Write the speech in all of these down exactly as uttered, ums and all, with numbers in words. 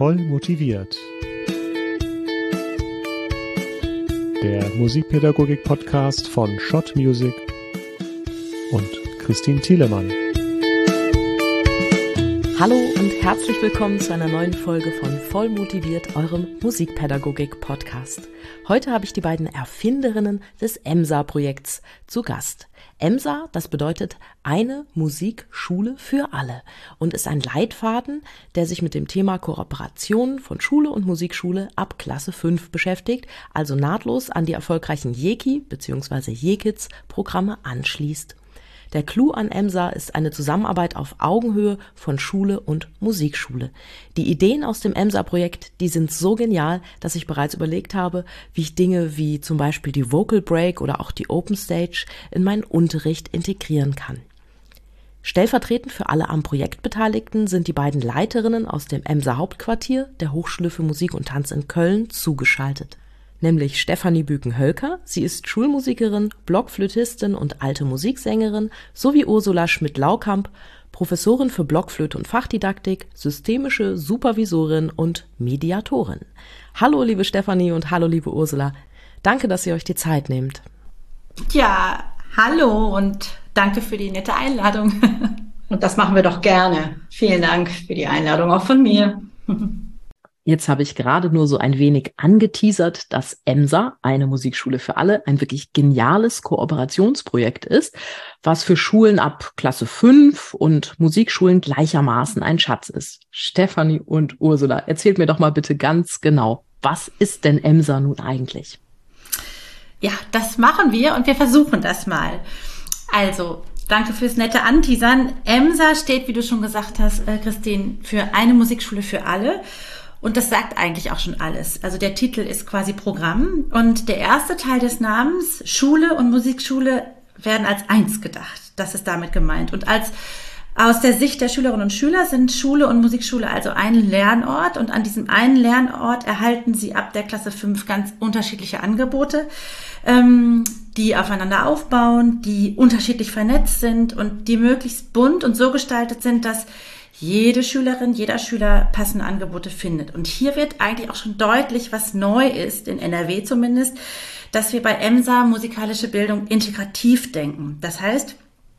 Voll motiviert. Der Musikpädagogik-Podcast von Schott Music und Christine Thielemann. Hallo und herzlich willkommen zu einer neuen Folge von Voll motiviert, eurem Musikpädagogik-Podcast. Heute habe ich die beiden Erfinderinnen des EMSA-Projekts zu Gast. EMSA, das bedeutet eine Musikschule für alle und ist ein Leitfaden, der sich mit dem Thema Kooperation von Schule und Musikschule ab Klasse fünf beschäftigt, also nahtlos an die erfolgreichen Jeki bzw. Jekids-Programme anschließt. Der Clou an EMSA ist eine Zusammenarbeit auf Augenhöhe von Schule und Musikschule. Die Ideen aus dem EMSA-Projekt, die sind so genial, dass ich bereits überlegt habe, wie ich Dinge wie zum Beispiel die Vocal Break oder auch die Open Stage in meinen Unterricht integrieren kann. Stellvertretend für alle am Projekt Beteiligten sind die beiden Leiterinnen aus dem EMSA-Hauptquartier der Hochschule für Musik und Tanz in Köln zugeschaltet. Nämlich Stefanie Büken-Hölker, sie ist Schulmusikerin, Blockflötistin und alte Musiksängerin, sowie Ursula Schmidt-Laukamp, Professorin für Blockflöte und Fachdidaktik, systemische Supervisorin und Mediatorin. Hallo liebe Stefanie und hallo liebe Ursula, danke, dass ihr euch die Zeit nehmt. Ja, hallo und danke für die nette Einladung. Und das machen wir doch gerne. Vielen Dank für die Einladung, auch von mir. Jetzt habe ich gerade nur so ein wenig angeteasert, dass EMSA, eine Musikschule für alle, ein wirklich geniales Kooperationsprojekt ist, was für Schulen ab Klasse fünf und Musikschulen gleichermaßen ein Schatz ist. Stefanie und Ursula, erzählt mir doch mal bitte ganz genau, was ist denn EMSA nun eigentlich? Ja, das machen wir und wir versuchen das mal. Also, danke fürs nette Anteasern. EMSA steht, wie du schon gesagt hast, Christine, für eine Musikschule für alle. Und das sagt eigentlich auch schon alles. Also der Titel ist quasi Programm und der erste Teil des Namens, Schule und Musikschule, werden als eins gedacht. Das ist damit gemeint. Und als aus der Sicht der Schülerinnen und Schüler sind Schule und Musikschule also ein Lernort und an diesem einen Lernort erhalten sie ab der Klasse fünf ganz unterschiedliche Angebote, ähm, die aufeinander aufbauen, die unterschiedlich vernetzt sind und die möglichst bunt und so gestaltet sind, dass jede Schülerin, jeder Schüler passende Angebote findet. Und hier wird eigentlich auch schon deutlich, was neu ist, in N R W zumindest, dass wir bei EMSA musikalische Bildung integrativ denken. Das heißt,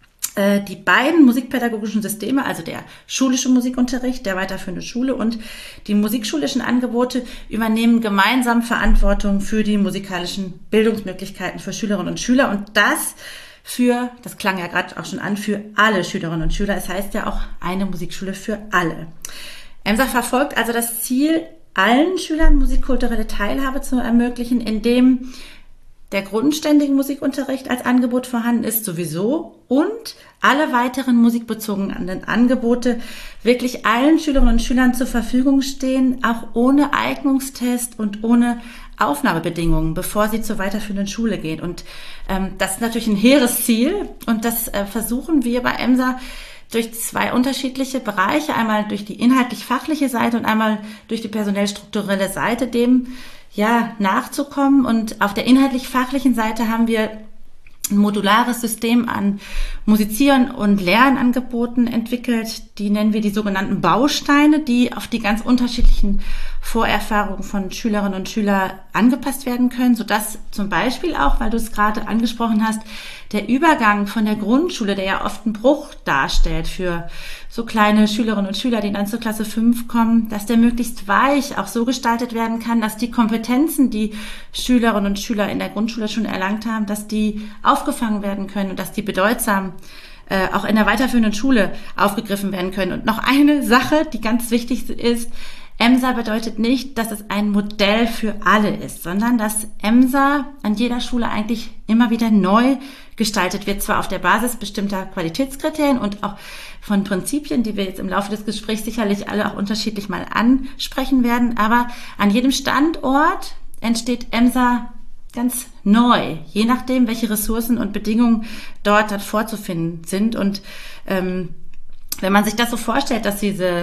die beiden musikpädagogischen Systeme, also der schulische Musikunterricht, der weiterführende Schule und die musikschulischen Angebote übernehmen gemeinsam Verantwortung für die musikalischen Bildungsmöglichkeiten für Schülerinnen und Schüler. Und das für, das klang ja gerade auch schon an, für alle Schülerinnen und Schüler. Es heißt ja auch eine Musikschule für alle. EMSA verfolgt also das Ziel, allen Schülern musikkulturelle Teilhabe zu ermöglichen, indem der grundständige Musikunterricht als Angebot vorhanden ist sowieso und alle weiteren musikbezogenen Angebote wirklich allen Schülerinnen und Schülern zur Verfügung stehen, auch ohne Eignungstest und ohne Aufnahmebedingungen, bevor sie zur weiterführenden Schule gehen. Und ähm, das ist natürlich ein hehres Ziel und das äh, versuchen wir bei EMSA durch zwei unterschiedliche Bereiche, einmal durch die inhaltlich-fachliche Seite und einmal durch die personell-strukturelle Seite dem ja nachzukommen. Und auf der inhaltlich-fachlichen Seite haben wir ein modulares System an Musizieren und Lernangeboten entwickelt. Die nennen wir die sogenannten Bausteine, die auf die ganz unterschiedlichen Vorerfahrungen von Schülerinnen und Schülern angepasst werden können, sodass zum Beispiel auch, weil du es gerade angesprochen hast, der Übergang von der Grundschule, der ja oft einen Bruch darstellt für so kleine Schülerinnen und Schüler, die dann zur Klasse fünf kommen, dass der möglichst weich auch so gestaltet werden kann, dass die Kompetenzen, die Schülerinnen und Schüler in der Grundschule schon erlangt haben, dass die aufgefangen werden können und dass die bedeutsam äh, auch in der weiterführenden Schule aufgegriffen werden können. Und noch eine Sache, die ganz wichtig ist: EMSA bedeutet nicht, dass es ein Modell für alle ist, sondern dass EMSA an jeder Schule eigentlich immer wieder neu gestaltet wird, zwar auf der Basis bestimmter Qualitätskriterien und auch von Prinzipien, die wir jetzt im Laufe des Gesprächs sicherlich alle auch unterschiedlich mal ansprechen werden, aber an jedem Standort entsteht EMSA ganz neu, je nachdem, welche Ressourcen und Bedingungen dort, dort vorzufinden sind. Und ähm, wenn man sich das so vorstellt, dass diese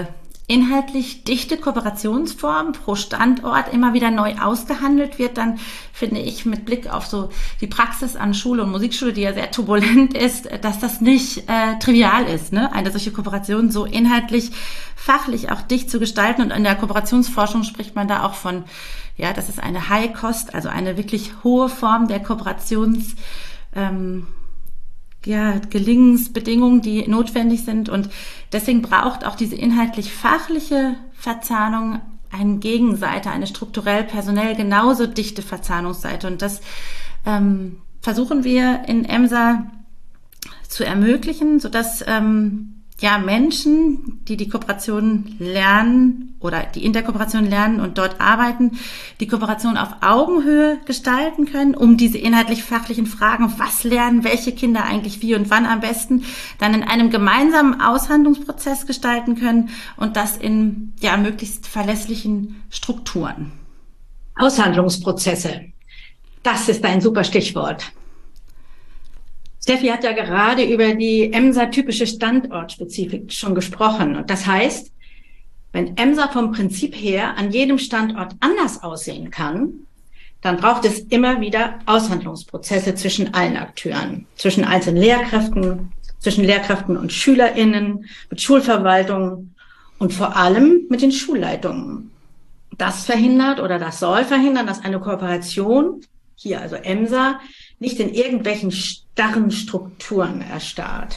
inhaltlich dichte Kooperationsform pro Standort immer wieder neu ausgehandelt wird, dann finde ich mit Blick auf so die Praxis an Schule und Musikschule, die ja sehr turbulent ist, dass das nicht äh, trivial ist, ne? Eine solche Kooperation so inhaltlich, fachlich auch dicht zu gestalten. Und in der Kooperationsforschung spricht man da auch von, ja, das ist eine High Cost, also eine wirklich hohe Form der Kooperations ähm, ja, Gelingensbedingungen, die notwendig sind, und deswegen braucht auch diese inhaltlich-fachliche Verzahnung eine Gegenseite, eine strukturell, personell genauso dichte Verzahnungsseite, und das ähm, versuchen wir in EMSA zu ermöglichen, sodass ähm, ja Menschen, die die Kooperation lernen oder die in der Kooperation lernen und dort arbeiten, die Kooperation auf Augenhöhe gestalten können, um diese inhaltlich-fachlichen Fragen, was lernen welche Kinder eigentlich wie und wann am besten, dann in einem gemeinsamen Aushandlungsprozess gestalten können, und das in ja möglichst verlässlichen Strukturen. Aushandlungsprozesse, das ist ein super Stichwort. Steffi hat ja gerade über die EMSA-typische Standortspezifik schon gesprochen. Und das heißt, wenn EMSA vom Prinzip her an jedem Standort anders aussehen kann, dann braucht es immer wieder Aushandlungsprozesse zwischen allen Akteuren, zwischen einzelnen Lehrkräften, zwischen Lehrkräften und SchülerInnen, mit Schulverwaltungen und vor allem mit den Schulleitungen. Das verhindert oder das soll verhindern, dass eine Kooperation, hier also EMSA, nicht in irgendwelchen starren Strukturen erstarrt.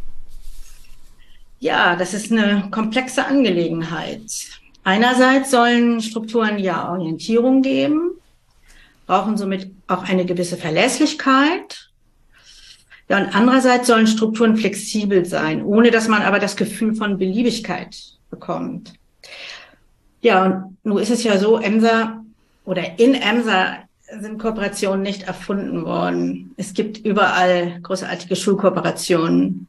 Ja, das ist eine komplexe Angelegenheit. Einerseits sollen Strukturen ja Orientierung geben, brauchen somit auch eine gewisse Verlässlichkeit. Ja, und andererseits sollen Strukturen flexibel sein, ohne dass man aber das Gefühl von Beliebigkeit bekommt. Ja, und nun ist es ja so, EMSA oder in EMSA sind Kooperationen nicht erfunden worden. Es gibt überall großartige Schulkooperationen.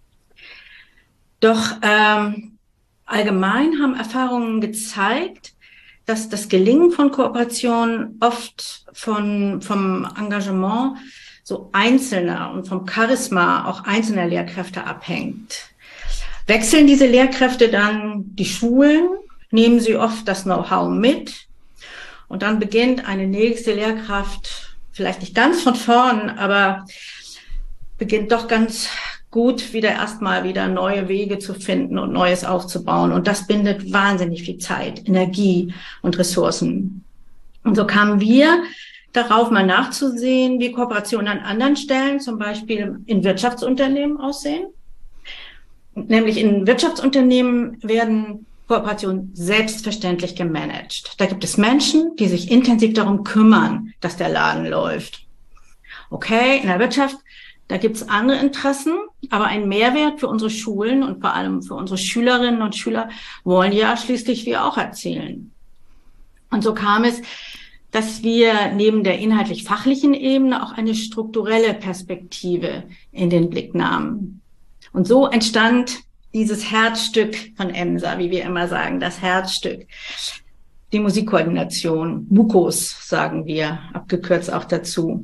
Doch ähm, allgemein haben Erfahrungen gezeigt, dass das Gelingen von Kooperationen oft von vom Engagement so Einzelner und vom Charisma auch einzelner Lehrkräfte abhängt. Wechseln diese Lehrkräfte dann die Schulen, nehmen sie oft das Know-how mit, und dann beginnt eine nächste Lehrkraft, vielleicht nicht ganz von vorn, aber beginnt doch ganz gut wieder erstmal wieder neue Wege zu finden und Neues aufzubauen. Und das bindet wahnsinnig viel Zeit, Energie und Ressourcen. Und so kamen wir darauf, mal nachzusehen, wie Kooperationen an anderen Stellen, zum Beispiel in Wirtschaftsunternehmen, aussehen. Nämlich in Wirtschaftsunternehmen werden Kooperation selbstverständlich gemanagt. Da gibt es Menschen, die sich intensiv darum kümmern, dass der Laden läuft. Okay, in der Wirtschaft, da gibt es andere Interessen, aber ein Mehrwert für unsere Schulen und vor allem für unsere Schülerinnen und Schüler wollen ja schließlich wir auch erzielen. Und so kam es, dass wir neben der inhaltlich-fachlichen Ebene auch eine strukturelle Perspektive in den Blick nahmen. Und so entstand dieses Herzstück von EMSA, wie wir immer sagen, das Herzstück, die Musikkoordination, MUKOS sagen wir, abgekürzt auch dazu.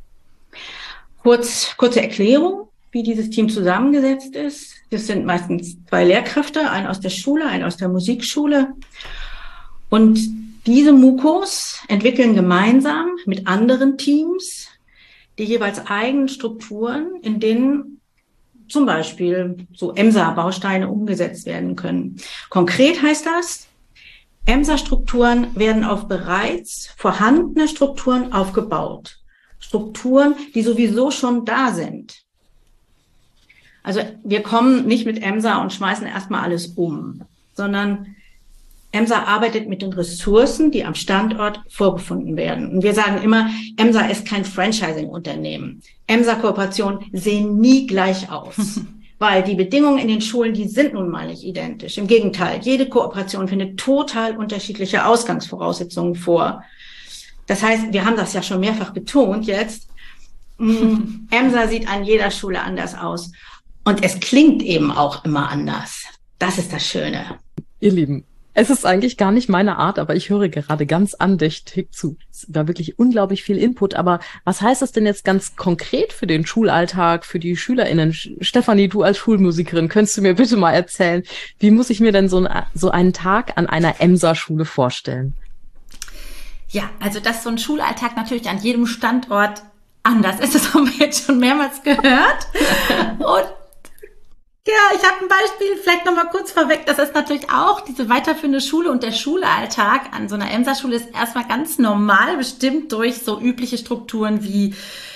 Kurz, kurze Erklärung, wie dieses Team zusammengesetzt ist. Das sind meistens zwei Lehrkräfte, ein aus der Schule, ein aus der Musikschule. Und diese MUKOS entwickeln gemeinsam mit anderen Teams die jeweils eigenen Strukturen, in denen zum Beispiel so EMSA-Bausteine umgesetzt werden können. Konkret heißt das, EMSA-Strukturen werden auf bereits vorhandene Strukturen aufgebaut. Strukturen, die sowieso schon da sind. Also wir kommen nicht mit EMSA und schmeißen erstmal alles um, sondern EMSA arbeitet mit den Ressourcen, die am Standort vorgefunden werden. Und wir sagen immer, EMSA ist kein Franchising-Unternehmen. EMSA-Kooperationen sehen nie gleich aus, weil die Bedingungen in den Schulen, die sind nun mal nicht identisch. Im Gegenteil, jede Kooperation findet total unterschiedliche Ausgangsvoraussetzungen vor. Das heißt, wir haben das ja schon mehrfach betont jetzt, EMSA sieht an jeder Schule anders aus. Und es klingt eben auch immer anders. Das ist das Schöne. Ihr Lieben, Es ist eigentlich gar nicht meine Art, aber ich höre gerade ganz andächtig zu. Es war wirklich unglaublich viel Input. Aber was heißt das denn jetzt ganz konkret für den Schulalltag, für die SchülerInnen? Stefanie, du als Schulmusikerin, könntest du mir bitte mal erzählen, wie muss ich mir denn so, ein, so einen Tag an einer Emsa-Schule vorstellen? Ja, also dass so ein Schulalltag natürlich an jedem Standort anders ist, das haben wir jetzt schon mehrmals gehört. Und ja, ich habe ein Beispiel, vielleicht nochmal kurz vorweg, das ist natürlich auch diese weiterführende Schule und der Schulalltag an so einer Emsa-Schule ist erstmal ganz normal bestimmt durch so übliche Strukturen wie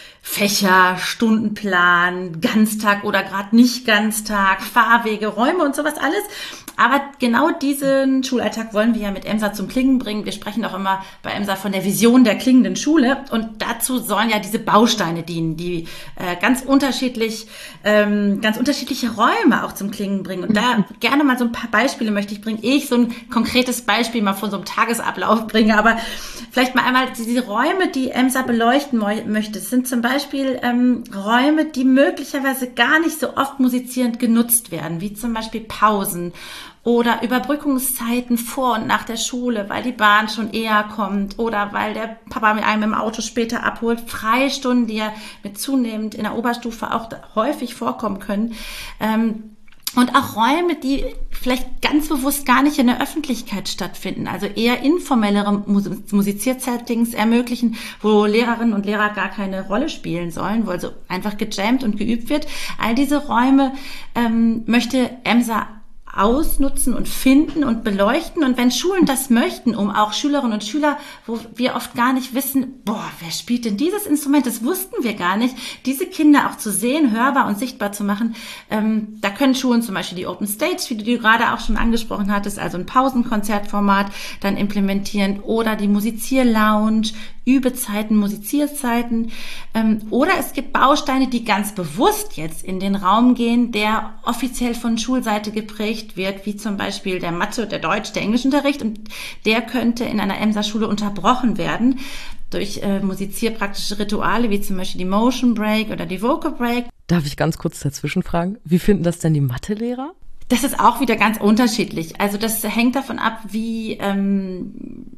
Fächer, Stundenplan, Ganztag oder gerade nicht Ganztag, Fahrwege, Räume und sowas alles. Aber genau diesen Schulalltag wollen wir ja mit Emsa zum Klingen bringen. Wir sprechen auch immer bei Emsa von der Vision der klingenden Schule. Und dazu sollen ja diese Bausteine dienen, die äh, ganz unterschiedlich, ähm, ganz unterschiedliche Räume auch zum Klingen bringen. Und da gerne mal so ein paar Beispiele möchte ich bringen. Ich so ein konkretes Beispiel mal von so einem Tagesablauf bringe. Aber vielleicht mal einmal diese Räume, die Emsa beleuchten möchte. Das sind zum Beispiel ähm, Räume, die möglicherweise gar nicht so oft musizierend genutzt werden, wie zum Beispiel Pausen oder Überbrückungszeiten vor und nach der Schule, weil die Bahn schon eher kommt oder weil der Papa mit einem im Auto später abholt. Freistunden, die ja mit zunehmend in der Oberstufe auch häufig vorkommen können. Ähm, Und auch Räume, die vielleicht ganz bewusst gar nicht in der Öffentlichkeit stattfinden, also eher informellere Musiziersettings ermöglichen, wo Lehrerinnen und Lehrer gar keine Rolle spielen sollen, wo also einfach gejammt und geübt wird. All diese Räume ähm, möchte Emsa ausnutzen und finden und beleuchten. Und wenn Schulen das möchten, um auch Schülerinnen und Schüler, wo wir oft gar nicht wissen, boah, wer spielt denn dieses Instrument? Das wussten wir gar nicht. Diese Kinder auch zu sehen, hörbar und sichtbar zu machen, ähm, da können Schulen zum Beispiel die Open Stage, wie du gerade auch schon angesprochen hattest, also ein Pausenkonzertformat dann implementieren oder die Musizierlounge, Übezeiten, Musizierzeiten, ähm, oder es gibt Bausteine, die ganz bewusst jetzt in den Raum gehen, der offiziell von Schulseite geprägt wird, wie zum Beispiel der Mathe, der Deutsch, der Englischunterricht, und der könnte in einer Emsa-Schule unterbrochen werden durch äh, musizierpraktische Rituale, wie zum Beispiel die Motion Break oder die Vocal Break. Darf ich ganz kurz dazwischen fragen? Wie finden das denn die Mathelehrer? Das ist auch wieder ganz unterschiedlich. Also das hängt davon ab, wie ähm,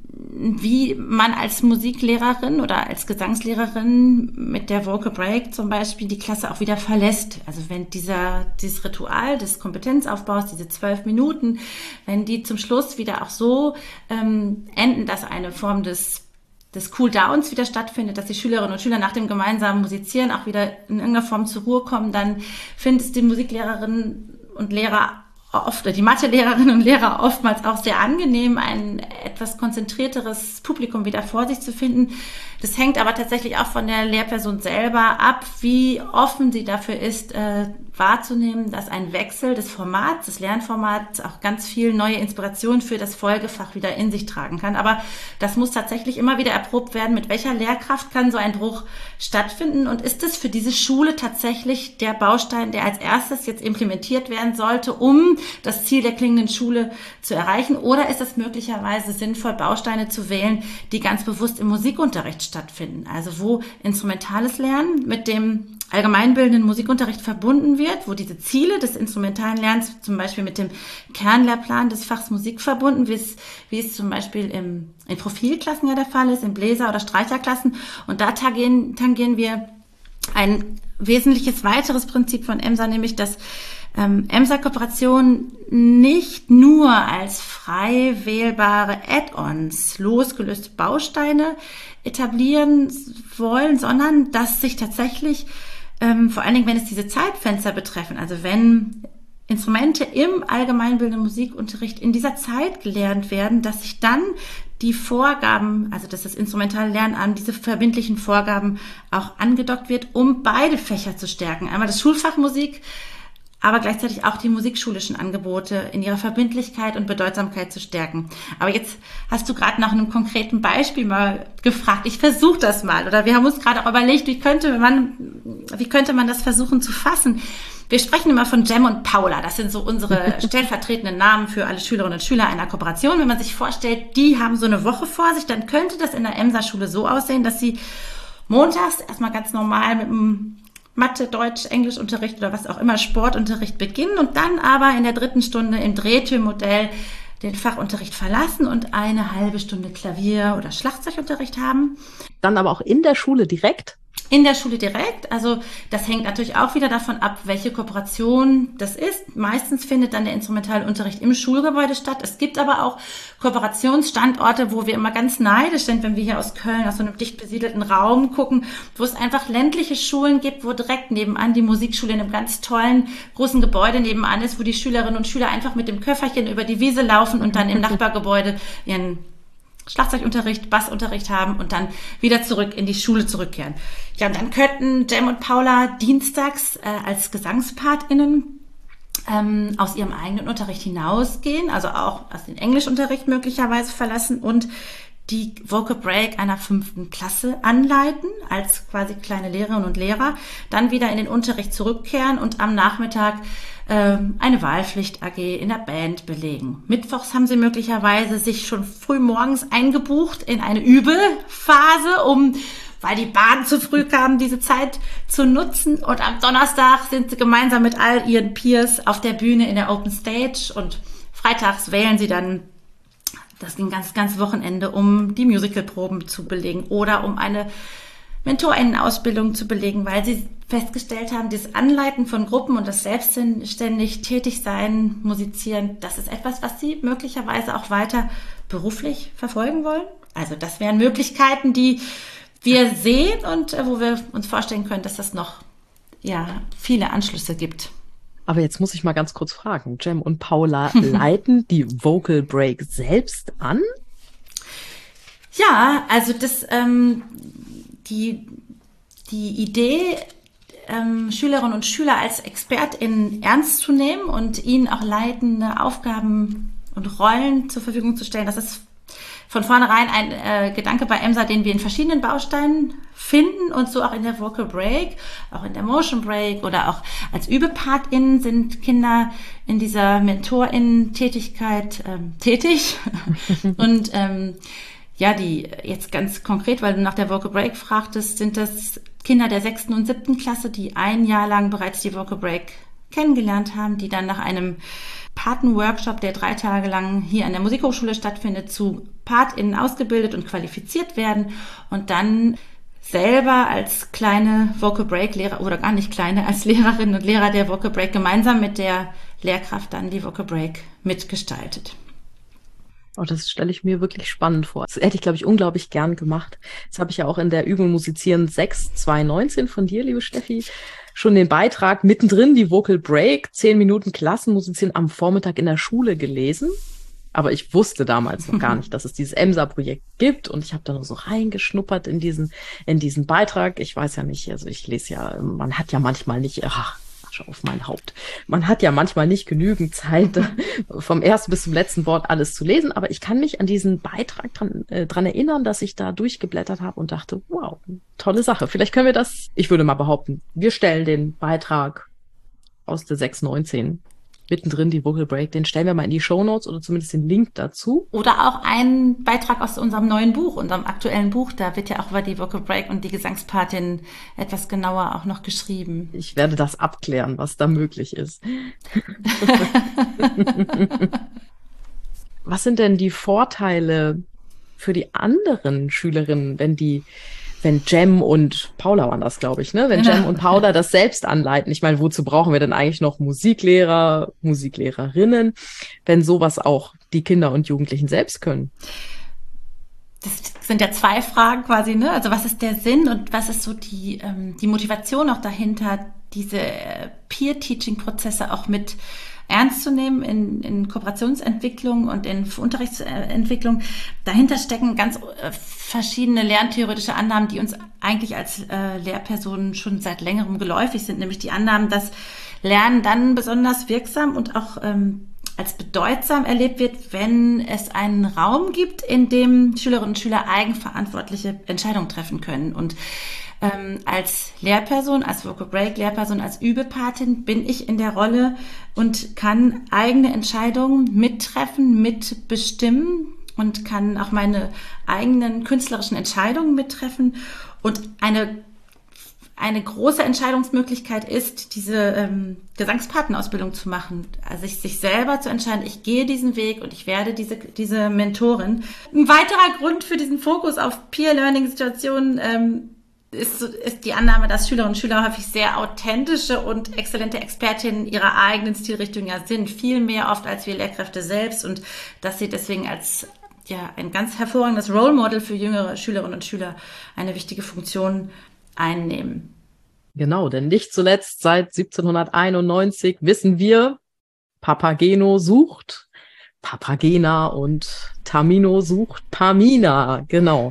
wie man als Musiklehrerin oder als Gesangslehrerin mit der Vocal Break zum Beispiel die Klasse auch wieder verlässt. Also wenn dieser dieses Ritual des Kompetenzaufbaus, diese zwölf Minuten, wenn die zum Schluss wieder auch so ähm, enden, dass eine Form des des Cool-Downs wieder stattfindet, dass die Schülerinnen und Schüler nach dem gemeinsamen Musizieren auch wieder in irgendeiner Form zur Ruhe kommen, dann findet es die Musiklehrerinnen und Lehrer oft, die Mathelehrerinnen und Lehrer oftmals auch sehr angenehm, ein etwas konzentrierteres Publikum wieder vor sich zu finden. Das hängt aber tatsächlich auch von der Lehrperson selber ab, wie offen sie dafür ist, äh, wahrzunehmen, dass ein Wechsel des Formats, des Lernformats auch ganz viel neue Inspiration für das Folgefach wieder in sich tragen kann. Aber das muss tatsächlich immer wieder erprobt werden, mit welcher Lehrkraft kann so ein Bruch stattfinden und ist es für diese Schule tatsächlich der Baustein, der als erstes jetzt implementiert werden sollte, um das Ziel der klingenden Schule zu erreichen, oder ist es möglicherweise sinnvoll, Bausteine zu wählen, die ganz bewusst im Musikunterricht stattfinden, also wo instrumentales Lernen mit dem allgemeinbildenden Musikunterricht verbunden wird, wo diese Ziele des instrumentalen Lernens zum Beispiel mit dem Kernlehrplan des Fachs Musik verbunden, wie es, wie es zum Beispiel im, in Profilklassen ja der Fall ist, in Bläser- oder Streicherklassen, und da tangieren, tangieren wir ein wesentliches weiteres Prinzip von Emsa, nämlich dass ähm, Emsa-Kooperationen nicht nur als frei wählbare Add-ons, losgelöste Bausteine etablieren wollen, sondern dass sich tatsächlich, ähm, vor allen Dingen, wenn es diese Zeitfenster betreffen, also wenn Instrumente im allgemeinbildenden Musikunterricht in dieser Zeit gelernt werden, dass sich dann die Vorgaben, also dass das instrumentale Lernen an diese verbindlichen Vorgaben auch angedockt wird, um beide Fächer zu stärken. Einmal das Schulfach Musik, aber gleichzeitig auch die musikschulischen Angebote in ihrer Verbindlichkeit und Bedeutsamkeit zu stärken. Aber jetzt hast du gerade nach einem konkreten Beispiel mal gefragt. Ich versuche das mal. Oder wir haben uns gerade auch überlegt, wie könnte man, wie könnte man das versuchen zu fassen? Wir sprechen immer von Jem und Paula. Das sind so unsere stellvertretenden Namen für alle Schülerinnen und Schüler einer Kooperation. Wenn man sich vorstellt, die haben so eine Woche vor sich, dann könnte das in der Emsa-Schule so aussehen, dass sie montags erstmal ganz normal mit dem Mathe, Deutsch, Englischunterricht oder was auch immer, Sportunterricht beginnen und dann aber in der dritten Stunde im Drehtürmodell den Fachunterricht verlassen und eine halbe Stunde Klavier- oder Schlagzeugunterricht haben. Dann aber auch in der Schule direkt? In der Schule direkt. Also das hängt natürlich auch wieder davon ab, welche Kooperation das ist. Meistens findet dann der Instrumentalunterricht im Schulgebäude statt. Es gibt aber auch Kooperationsstandorte, wo wir immer ganz neidisch sind, wenn wir hier aus Köln, aus so einem dicht besiedelten Raum gucken, wo es einfach ländliche Schulen gibt, wo direkt nebenan die Musikschule in einem ganz tollen, großen Gebäude nebenan ist, wo die Schülerinnen und Schüler einfach mit dem Köfferchen über die Wiese laufen und dann im Nachbargebäude ihren Schlagzeugunterricht, Bassunterricht haben und dann wieder zurück in die Schule zurückkehren. Ja, und dann könnten Jem und Paula dienstags äh, als GesangspartInnen ähm, aus ihrem eigenen Unterricht hinausgehen, also auch aus dem Englischunterricht möglicherweise verlassen und die Vocal Break einer fünften Klasse anleiten, als quasi kleine Lehrerinnen und Lehrer, dann wieder in den Unterricht zurückkehren und am Nachmittag ähm, eine Wahlpflicht-A G in der Band belegen. Mittwochs haben sie möglicherweise sich schon früh morgens eingebucht in eine Übephase, um, weil die Bahn zu früh kam, diese Zeit zu nutzen. Und am Donnerstag sind sie gemeinsam mit all ihren Peers auf der Bühne in der Open Stage und freitags wählen sie dann das ging ganz, ganz Wochenende, um die Musicalproben zu belegen oder um eine MentorInnen-Ausbildung zu belegen, weil sie festgestellt haben, das Anleiten von Gruppen und das selbstständig tätig sein, musizieren, das ist etwas, was sie möglicherweise auch weiter beruflich verfolgen wollen. Also das wären Möglichkeiten, die wir sehen und äh, wo wir uns vorstellen können, dass das noch ja viele Anschlüsse gibt. Aber jetzt muss ich mal ganz kurz fragen. Jem und Paula leiten die Vocal Break selbst an? Ja, also das, ähm, die, die Idee, ähm, Schülerinnen und Schüler als ExpertInnen ernst zu nehmen und ihnen auch leitende Aufgaben und Rollen zur Verfügung zu stellen, das ist von vornherein ein äh, Gedanke bei EMSA, den wir in verschiedenen Bausteinen finden und so auch in der Vocal Break, auch in der Motion Break oder auch als ÜbepartInnen sind Kinder in dieser MentorInnen-Tätigkeit ähm, tätig. Und ähm, ja, die jetzt ganz konkret, weil du nach der Vocal Break fragtest, sind das Kinder der sechsten und siebten Klasse, die ein Jahr lang bereits die Vocal Break kennengelernt haben, die dann nach einem Paten-Workshop, der drei Tage lang hier an der Musikhochschule stattfindet, zu PartInnen ausgebildet und qualifiziert werden und dann selber als kleine Vocal Break-Lehrer oder gar nicht kleine, als Lehrerinnen und Lehrer der Vocal Break gemeinsam mit der Lehrkraft dann die Vocal Break mitgestaltet. Oh, das stelle ich mir wirklich spannend vor. Das hätte ich, glaube ich, unglaublich gern gemacht. Das habe ich ja auch in der Übung Musizieren sechs zwei neunzehn von dir, liebe Steffi, schon den Beitrag mittendrin, die Vocal Break, zehn Minuten Klassenmusizieren am Vormittag in der Schule gelesen. Aber ich wusste damals noch gar nicht, dass es dieses EMSA-Projekt gibt und ich habe da nur so reingeschnuppert in diesen in diesen Beitrag. Ich weiß ja nicht, also ich lese ja, man hat ja manchmal nicht, ach, auf mein Haupt. Man hat ja manchmal nicht genügend Zeit, vom ersten bis zum letzten Wort alles zu lesen, aber ich kann mich an diesen Beitrag dran, äh, dran erinnern, dass ich da durchgeblättert habe und dachte, wow, tolle Sache. Vielleicht können wir das, ich würde mal behaupten, wir stellen den Beitrag aus der sechs neunzehn mittendrin, die Vocal Break, den stellen wir mal in die Shownotes oder zumindest den Link dazu. Oder auch einen Beitrag aus unserem neuen Buch, unserem aktuellen Buch, da wird ja auch über die Vocal Break und die Gesangspartin etwas genauer auch noch geschrieben. Ich werde das abklären, was da möglich ist. Was sind denn die Vorteile für die anderen Schülerinnen, wenn die wenn Jem und Paula waren das, glaube ich, ne? Wenn Jem und Paula das selbst anleiten. Ich meine, wozu brauchen wir denn eigentlich noch Musiklehrer, Musiklehrerinnen, wenn sowas auch die Kinder und Jugendlichen selbst können? Das sind ja zwei Fragen quasi, ne? Also was ist der Sinn und was ist so die, ähm, die Motivation auch dahinter, diese Peer-Teaching-Prozesse auch mit ernst zu nehmen in, in Kooperationsentwicklung und in Unterrichtsentwicklung. Dahinter stecken ganz äh, verschiedene lerntheoretische Annahmen, die uns eigentlich als äh, Lehrpersonen schon seit längerem geläufig sind, nämlich die Annahmen, dass Lernen dann besonders wirksam und auch ähm, als bedeutsam erlebt wird, wenn es einen Raum gibt, in dem Schülerinnen und Schüler eigenverantwortliche Entscheidungen treffen können. Und Ähm, als Lehrperson, als Vocal Break Lehrperson, als Übepatin bin ich in der Rolle und kann eigene Entscheidungen mittreffen, mitbestimmen und kann auch meine eigenen künstlerischen Entscheidungen mittreffen und eine eine große Entscheidungsmöglichkeit ist, diese ähm, Gesangspatenausbildung zu machen. Also sich, sich selber zu entscheiden, ich gehe diesen Weg und ich werde diese, diese Mentorin. Ein weiterer Grund für diesen Fokus auf Peer-Learning-Situationen ähm, ist, ist die Annahme, dass Schülerinnen und Schüler häufig sehr authentische und exzellente Expertinnen ihrer eigenen Stilrichtung ja sind. Viel mehr oft als wir Lehrkräfte selbst und dass sie deswegen als ja ein ganz hervorragendes Role Model für jüngere Schülerinnen und Schüler eine wichtige Funktion einnehmen. Genau, denn nicht zuletzt seit siebzehnhunderteinundneunzig wissen wir, Papageno sucht Papagena und Tamino sucht Pamina. Genau.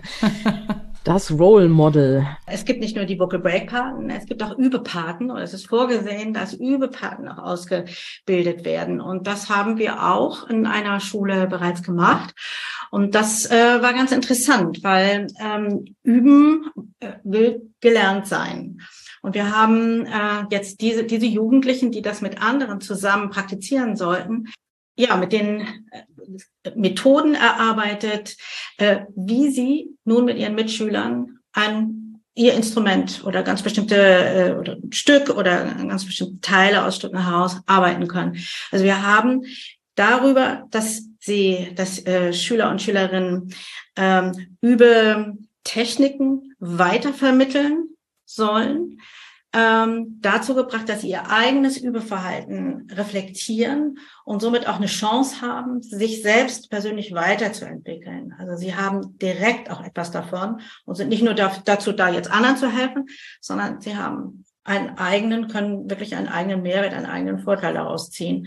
Das Role Model. Es gibt nicht nur die Vocal Break Paten, es gibt auch Übepaten und es ist vorgesehen, dass Übepaten auch ausgebildet werden. Und das haben wir auch in einer Schule bereits gemacht. Und das äh, war ganz interessant, weil ähm, Üben äh, will gelernt sein. Und wir haben äh, jetzt diese, diese Jugendlichen, die das mit anderen zusammen praktizieren sollten, ja, mit den äh, Methoden erarbeitet, äh, wie sie nun mit ihren Mitschülern an ihr Instrument oder ganz bestimmte äh, oder ein Stück oder ganz bestimmte Teile aus Stücken heraus arbeiten können. Also wir haben darüber, dass sie, dass äh, Schüler und Schülerinnen ähm, über Techniken weitervermitteln sollen, ähm, dazu gebracht, dass sie ihr eigenes Übeverhalten reflektieren und somit auch eine Chance haben, sich selbst persönlich weiterzuentwickeln. Also sie haben direkt auch etwas davon und sind nicht nur da, dazu da, jetzt anderen zu helfen, sondern sie haben einen eigenen, können wirklich einen eigenen Mehrwert, einen eigenen Vorteil daraus ziehen.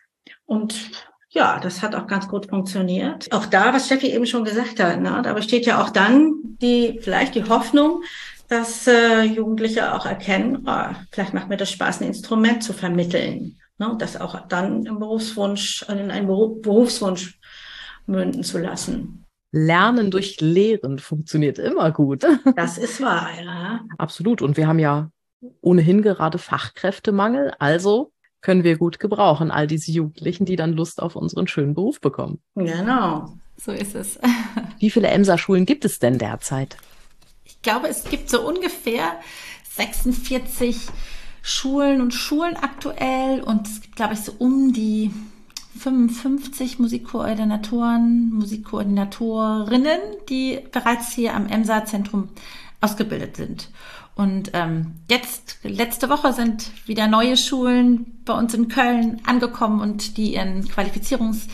Und ja, das hat auch ganz gut funktioniert. Auch da, was Steffi eben schon gesagt hat, ne, da besteht ja auch dann die, vielleicht die Hoffnung, dass äh, Jugendliche auch erkennen, oh, vielleicht macht mir das Spaß, ein Instrument zu vermitteln. Ne, das auch dann im Berufswunsch, in einen Beruf, Berufswunsch münden zu lassen. Lernen durch Lehren funktioniert immer gut. Das ist wahr, ja. Absolut. Und wir haben ja ohnehin gerade Fachkräftemangel, also können wir gut gebrauchen, all diese Jugendlichen, die dann Lust auf unseren schönen Beruf bekommen. Genau. So ist es. Wie viele Emsa-Schulen gibt es denn derzeit? Ich glaube, es gibt so ungefähr sechsundvierzig Schulen und Schulen aktuell und es gibt, glaube ich, so um die fünfundfünfzig Musikkoordinatoren, Musikkoordinatorinnen, die bereits hier am Emsa-Zentrum ausgebildet sind. Und ähm, jetzt, letzte Woche sind wieder neue Schulen bei uns in Köln angekommen und die ihren Qualifizierungslehrgang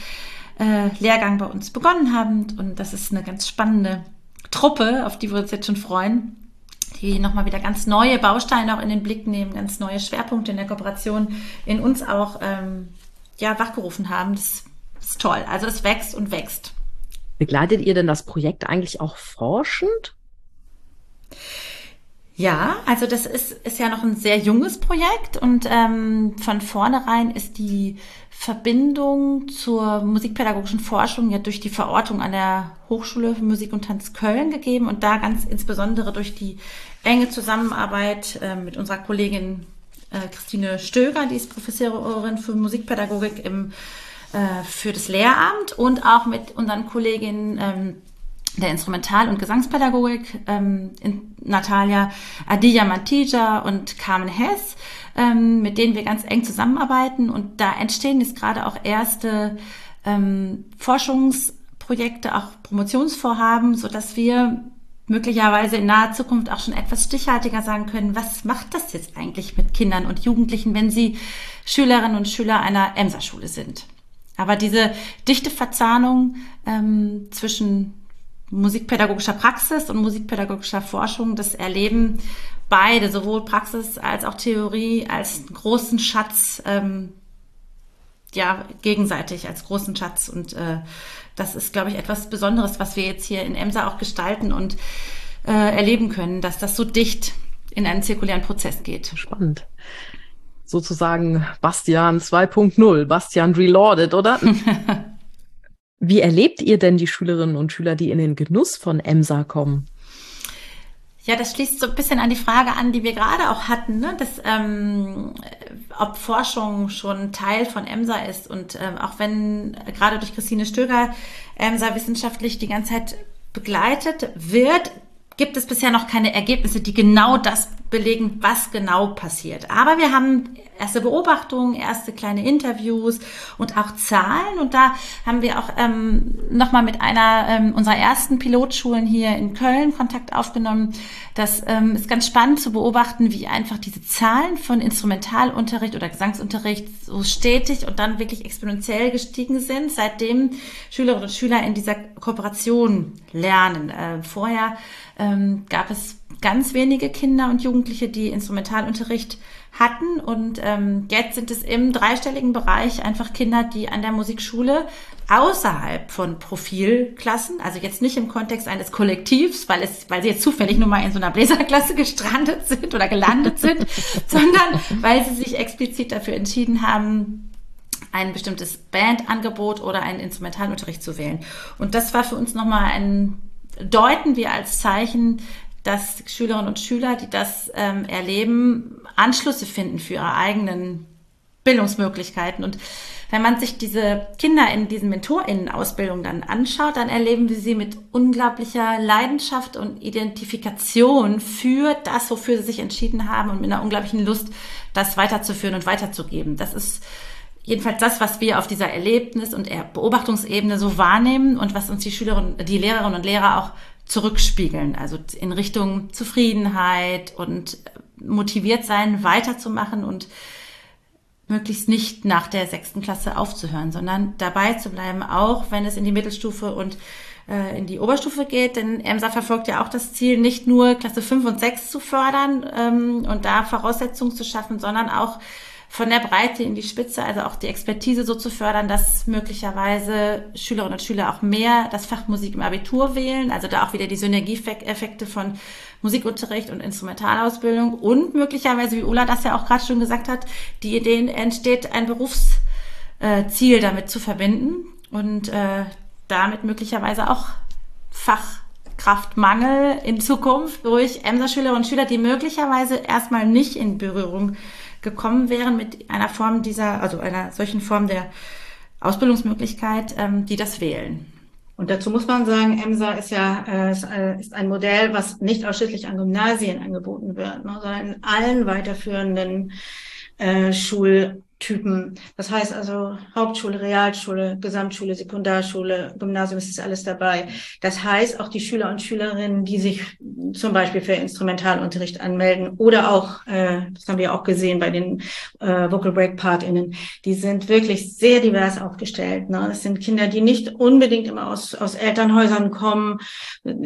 äh, bei uns begonnen haben. Und das ist eine ganz spannende Truppe, auf die wir uns jetzt schon freuen, die nochmal wieder ganz neue Bausteine auch in den Blick nehmen, ganz neue Schwerpunkte in der Kooperation in uns auch ähm, ja, wachgerufen haben. Das ist toll. Also es wächst und wächst. Begleitet ihr denn das Projekt eigentlich auch forschend? Ja, also das ist, ist ja noch ein sehr junges Projekt und ähm, von vornherein ist die Verbindung zur musikpädagogischen Forschung ja durch die Verortung an der Hochschule für Musik und Tanz Köln gegeben und da ganz insbesondere durch die enge Zusammenarbeit äh, mit unserer Kollegin äh, Christine Stöger, die ist Professorin für Musikpädagogik im, äh, für das Lehramt und auch mit unseren Kolleginnen ähm, der Instrumental- und Gesangspädagogik, ähm, in Natalia Adiya-Mantija und Carmen Hess, ähm, mit denen wir ganz eng zusammenarbeiten. Und da entstehen jetzt gerade auch erste ähm, Forschungsprojekte, auch Promotionsvorhaben, so dass wir möglicherweise in naher Zukunft auch schon etwas stichhaltiger sagen können, was macht das jetzt eigentlich mit Kindern und Jugendlichen, wenn sie Schülerinnen und Schüler einer Emsa-Schule sind. Aber diese dichte Verzahnung ähm, zwischen musikpädagogischer Praxis und musikpädagogischer Forschung, das erleben beide, sowohl Praxis als auch Theorie, als einen großen Schatz, ähm, ja, gegenseitig als großen Schatz. Und äh, das ist, glaube ich, etwas Besonderes, was wir jetzt hier in Emsa auch gestalten und äh, erleben können, dass das so dicht in einen zirkulären Prozess geht. Spannend. Sozusagen Bastian zwei Punkt null, Bastian Reloaded, oder? Wie erlebt ihr denn die Schülerinnen und Schüler, die in den Genuss von Emsa kommen? Ja, das schließt so ein bisschen an die Frage an, die wir gerade auch hatten, ne? Dass, ähm, ob Forschung schon Teil von Emsa ist. Und ähm, auch wenn äh, gerade durch Christine Stöger Emsa wissenschaftlich die ganze Zeit begleitet wird, gibt es bisher noch keine Ergebnisse, die genau das belegen, was genau passiert. Aber wir haben erste Beobachtungen, erste kleine Interviews und auch Zahlen. Und da haben wir auch ähm, nochmal mit einer ähm, unserer ersten Pilotschulen hier in Köln Kontakt aufgenommen. Das ähm, ist ganz spannend zu beobachten, wie einfach diese Zahlen von Instrumentalunterricht oder Gesangsunterricht so stetig und dann wirklich exponentiell gestiegen sind, seitdem Schülerinnen und Schüler in dieser Kooperation lernen. Äh, vorher ähm, gab es ganz wenige Kinder und Jugendliche, die Instrumentalunterricht hatten. Und ähm, jetzt sind es im dreistelligen Bereich einfach Kinder, die an der Musikschule außerhalb von Profilklassen, also jetzt nicht im Kontext eines Kollektivs, weil es, weil sie jetzt zufällig nur mal in so einer Bläserklasse gestrandet sind oder gelandet sind, sondern weil sie sich explizit dafür entschieden haben, ein bestimmtes Bandangebot oder einen Instrumentalunterricht zu wählen. Und das war für uns nochmal ein, deuten wir als Zeichen, dass Schülerinnen und Schüler, die das ähm, erleben, Anschlüsse finden für ihre eigenen Bildungsmöglichkeiten. Und wenn man sich diese Kinder in diesen MentorInnen-Ausbildungen dann anschaut, dann erleben wir sie mit unglaublicher Leidenschaft und Identifikation für das, wofür sie sich entschieden haben und mit einer unglaublichen Lust, das weiterzuführen und weiterzugeben. Das ist jedenfalls das, was wir auf dieser Erlebnis- und Beobachtungsebene so wahrnehmen und was uns die Schülerinnen, die Lehrerinnen und Lehrer auch zurückspiegeln, also in Richtung Zufriedenheit und motiviert sein, weiterzumachen und möglichst nicht nach der sechsten Klasse aufzuhören, sondern dabei zu bleiben, auch wenn es in die Mittelstufe und äh, in die Oberstufe geht. Denn EMSA verfolgt ja auch das Ziel, nicht nur Klasse fünf und sechs zu fördern ähm, und da Voraussetzungen zu schaffen, sondern auch von der Breite in die Spitze, also auch die Expertise so zu fördern, dass möglicherweise Schülerinnen und Schüler auch mehr das Fach Musik im Abitur wählen, also da auch wieder die Synergieeffekte von Musikunterricht und Instrumentalausbildung und möglicherweise, wie Ulla das ja auch gerade schon gesagt hat, die Idee entsteht, ein Berufsziel damit zu verbinden und äh, damit möglicherweise auch Fachkraftmangel in Zukunft durch EMSA-Schülerinnen und Schüler, die möglicherweise erstmal nicht in Berührung gekommen wären mit einer Form dieser, also einer solchen Form der Ausbildungsmöglichkeit, ähm, die das wählen. Und dazu muss man sagen, EMSA ist ja äh, ist ein Modell, was nicht ausschließlich an Gymnasien angeboten wird, ne, sondern in allen weiterführenden äh, Schultypen. Das heißt also Hauptschule, Realschule, Gesamtschule, Sekundarschule, Gymnasium, ist alles dabei. Das heißt auch die Schüler und Schülerinnen, die sich zum Beispiel für Instrumentalunterricht anmelden oder auch, äh, das haben wir auch gesehen bei den äh, Vocal Break PartInnen, die sind wirklich sehr divers aufgestellt. Ne? Das sind Kinder, die nicht unbedingt immer aus, aus Elternhäusern kommen, in,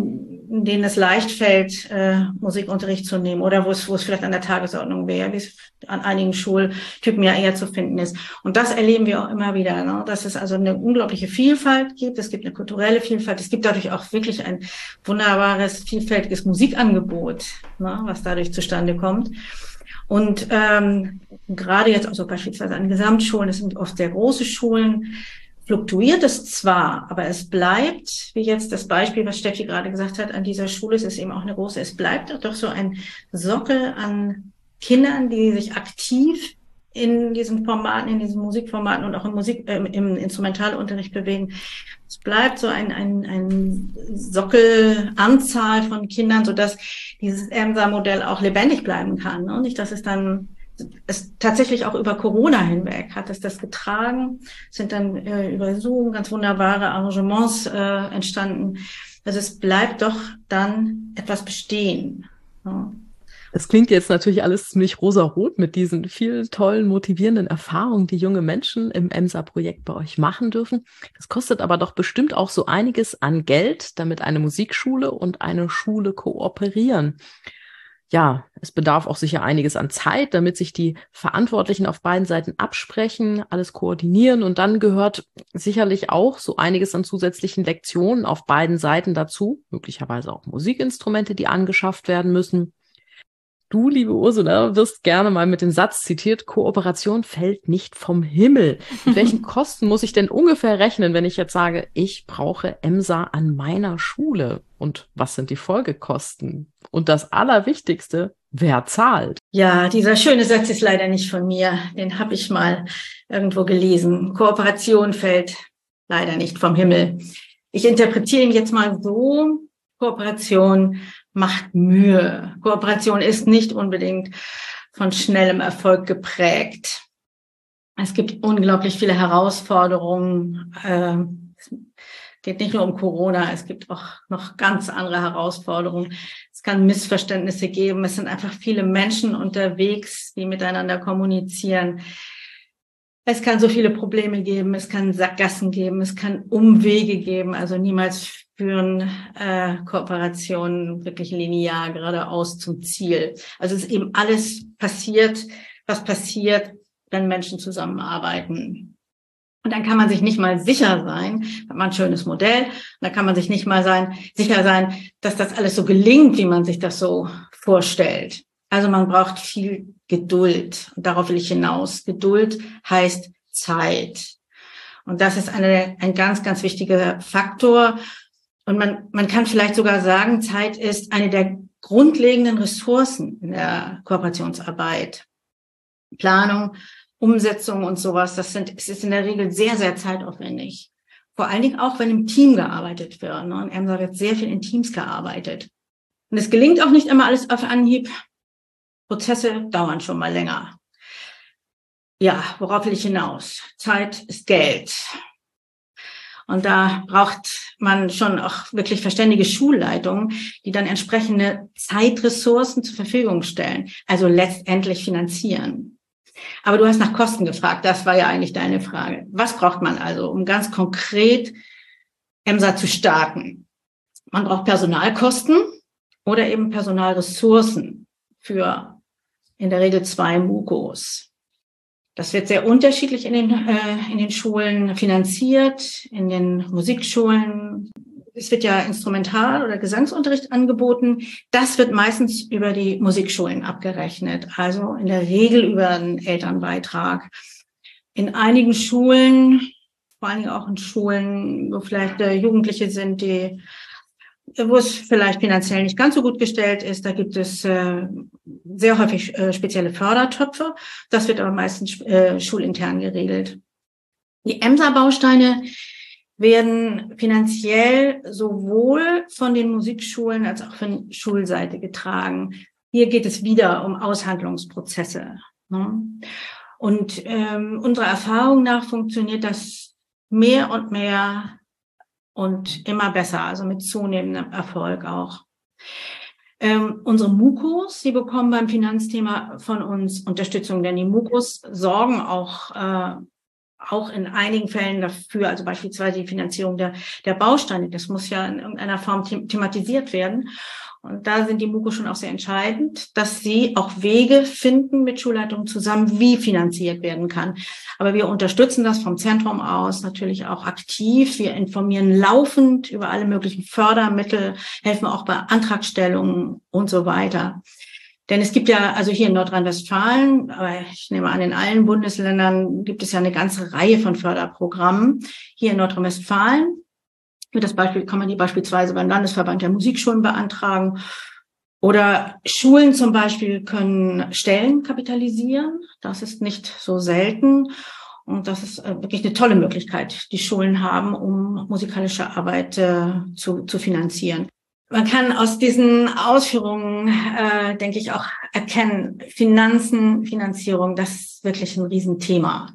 in denen es leicht fällt, äh, Musikunterricht zu nehmen oder wo es, wo es vielleicht an der Tagesordnung wäre, wie es an einigen Schultypen ja eher zu finden ist. Und das erleben wir auch immer wieder, ne? Dass es also eine unglaubliche Vielfalt gibt. Es gibt eine kulturelle Vielfalt. Es gibt dadurch auch wirklich ein wunderbares, vielfältiges Musikangebot, ne? Was dadurch zustande kommt. Und ähm, gerade jetzt also beispielsweise an Gesamtschulen, das sind oft sehr große Schulen, fluktuiert es zwar, aber es bleibt, wie jetzt das Beispiel, was Steffi gerade gesagt hat, an dieser Schule, es ist eben auch eine große, es bleibt doch so ein Sockel an Kindern, die sich aktiv in diesen Formaten, in diesen Musikformaten und auch im Musik, äh, im Instrumentalunterricht bewegen. Es bleibt so ein, ein, ein Sockelanzahl von Kindern, sodass dieses EMSA-Modell auch lebendig bleiben kann. Und nicht, dass es dann, es tatsächlich auch über Corona hinweg hat es das getragen, sind dann äh, über Zoom ganz wunderbare Arrangements äh, entstanden. Also es bleibt doch dann etwas bestehen. Ja. Es klingt jetzt natürlich alles ziemlich rosarot mit diesen vielen tollen, motivierenden Erfahrungen, die junge Menschen im EMSA-Projekt bei euch machen dürfen. Das kostet aber doch bestimmt auch so einiges an Geld, damit eine Musikschule und eine Schule kooperieren. Ja, es bedarf auch sicher einiges an Zeit, damit sich die Verantwortlichen auf beiden Seiten absprechen, alles koordinieren und dann gehört sicherlich auch so einiges an zusätzlichen Lektionen auf beiden Seiten dazu, möglicherweise auch Musikinstrumente, die angeschafft werden müssen. Du, liebe Ursula, wirst gerne mal mit dem Satz zitiert, Kooperation fällt nicht vom Himmel. Mit welchen Kosten muss ich denn ungefähr rechnen, wenn ich jetzt sage, ich brauche EMSA an meiner Schule? Und was sind die Folgekosten? Und das Allerwichtigste, wer zahlt? Ja, dieser schöne Satz ist leider nicht von mir. Den habe ich mal irgendwo gelesen. Kooperation fällt leider nicht vom Himmel. Ich interpretiere ihn jetzt mal so, Kooperation macht Mühe. Kooperation ist nicht unbedingt von schnellem Erfolg geprägt. Es gibt unglaublich viele Herausforderungen. Es geht nicht nur um Corona, es gibt auch noch ganz andere Herausforderungen. Es kann Missverständnisse geben. Es sind einfach viele Menschen unterwegs, die miteinander kommunizieren. Es kann so viele Probleme geben, es kann Sackgassen geben, es kann Umwege geben. Also niemals führen äh, Kooperationen wirklich linear geradeaus zum Ziel. Also es ist eben alles passiert, was passiert, wenn Menschen zusammenarbeiten. Und dann kann man sich nicht mal sicher sein, hat man ein schönes Modell, und dann kann man sich nicht mal sein, sicher sein, dass das alles so gelingt, wie man sich das so vorstellt. Also man braucht viel Geduld. Und darauf will ich hinaus. Geduld heißt Zeit. Und das ist eine, ein ganz, ganz wichtiger Faktor. Und man, man kann vielleicht sogar sagen, Zeit ist eine der grundlegenden Ressourcen in der Kooperationsarbeit. Planung, Umsetzung und sowas, das sind, es ist in der Regel sehr, sehr zeitaufwendig. Vor allen Dingen auch, wenn im Team gearbeitet wird. Und EMSA wird sehr viel in Teams gearbeitet. Und es gelingt auch nicht immer alles auf Anhieb. Prozesse dauern schon mal länger. Ja, worauf will ich hinaus? Zeit ist Geld. Und da braucht man schon auch wirklich verständige Schulleitungen, die dann entsprechende Zeitressourcen zur Verfügung stellen, also letztendlich finanzieren. Aber du hast nach Kosten gefragt, das war ja eigentlich deine Frage. Was braucht man also, um ganz konkret EMSA zu starten? Man braucht Personalkosten oder eben Personalressourcen für in der Regel zwei MUKOs. Das wird sehr unterschiedlich in den, äh, in den Schulen finanziert, in den Musikschulen. Es wird ja Instrumental- oder Gesangsunterricht angeboten. Das wird meistens über die Musikschulen abgerechnet, also in der Regel über einen Elternbeitrag. In einigen Schulen, vor allen Dingen auch in Schulen, wo vielleicht äh, Jugendliche sind, die wo es vielleicht finanziell nicht ganz so gut gestellt ist, da gibt es äh, sehr häufig äh, spezielle Fördertöpfe. Das wird aber meistens äh, schulintern geregelt. Die EMSA-Bausteine werden finanziell sowohl von den Musikschulen als auch von Schulseite getragen. Hier geht es wieder um Aushandlungsprozesse. Ne? Und ähm, unserer Erfahrung nach funktioniert das mehr und mehr und immer besser, also mit zunehmendem Erfolg auch. Ähm, unsere MUKOs, die bekommen beim Finanzthema von uns Unterstützung, denn die MUKOs sorgen auch äh, auch in einigen Fällen dafür, also beispielsweise die Finanzierung der der Bausteine. Das muss ja in irgendeiner Form them- thematisiert werden. Und da sind die MUKOs schon auch sehr entscheidend, dass sie auch Wege finden mit Schulleitungen zusammen, wie finanziert werden kann. Aber wir unterstützen das vom Zentrum aus natürlich auch aktiv. Wir informieren laufend über alle möglichen Fördermittel, helfen auch bei Antragstellungen und so weiter. Denn es gibt ja, also hier in Nordrhein-Westfalen, aber ich nehme an, in allen Bundesländern gibt es ja eine ganze Reihe von Förderprogrammen. Hier in Nordrhein-Westfalen Für das Beispiel kann man die beispielsweise beim Landesverband der Musikschulen beantragen. Oder Schulen zum Beispiel können Stellen kapitalisieren. Das ist nicht so selten. Und das ist wirklich eine tolle Möglichkeit, die Schulen haben, um musikalische Arbeit äh, zu, zu finanzieren. Man kann aus diesen Ausführungen, äh, denke ich, auch erkennen, Finanzen, Finanzierung, das ist wirklich ein Riesenthema.